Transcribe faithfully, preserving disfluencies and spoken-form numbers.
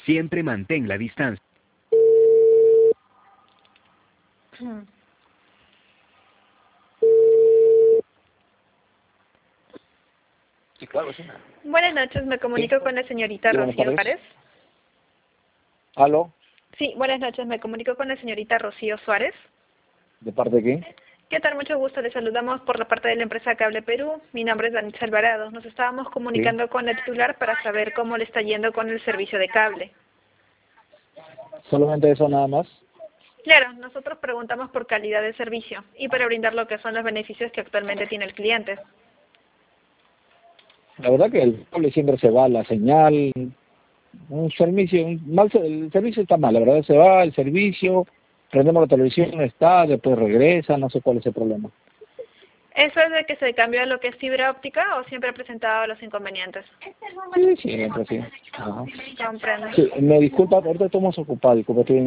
Siempre mantén la distancia. Sí, claro, sí. Buenas noches, me comunico Sí. con la señorita Sí, buenas Rocío tardes. Suárez. ¿Aló? Sí, buenas noches, me comunico con la señorita Rocío Suárez. ¿De parte de quién? ¿Qué tal? Mucho gusto, le saludamos por la parte de la empresa Cable Perú. Mi nombre es Danitza Alvarado. Nos estábamos comunicando con la titular para saber cómo le está yendo con el servicio de cable. Solamente eso nada más. Claro, nosotros preguntamos por calidad de servicio y para brindar lo que son los beneficios que actualmente tiene el cliente. La verdad que el cable siempre se va, la señal, un servicio, un mal, se- el servicio está mal, la verdad se va, el servicio, prendemos la televisión, está, después regresa, no sé cuál es el problema. ¿Eso es de que se cambió a lo que es fibra óptica o siempre ha presentado los inconvenientes? Sí, siempre, sí. Ajá. Comprendo. Sí, me disculpa, ahorita estamos ocupados, disculpa, estoy en